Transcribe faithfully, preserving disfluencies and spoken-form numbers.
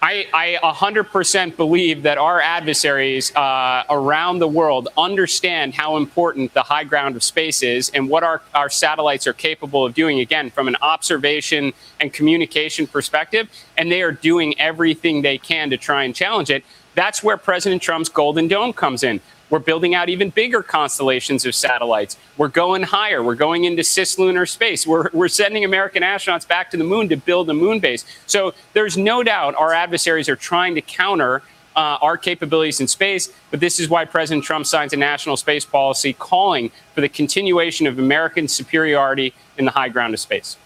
I, I one hundred percent believe that our adversaries uh, around the world understand how important the high ground of space is and what our, our satellites are capable of doing, again, from an observation and communication perspective. And they are doing everything they can to try and challenge it. That's where President Trump's Golden Dome comes in. We're building out even bigger constellations of satellites. We're going higher. We're going into cislunar space. We're, we're sending American astronauts back to the moon to build a moon base. So there's no doubt our adversaries are trying to counter uh, our capabilities in space. But this is why President Trump signs a national space policy calling for the continuation of American superiority in the high ground of space.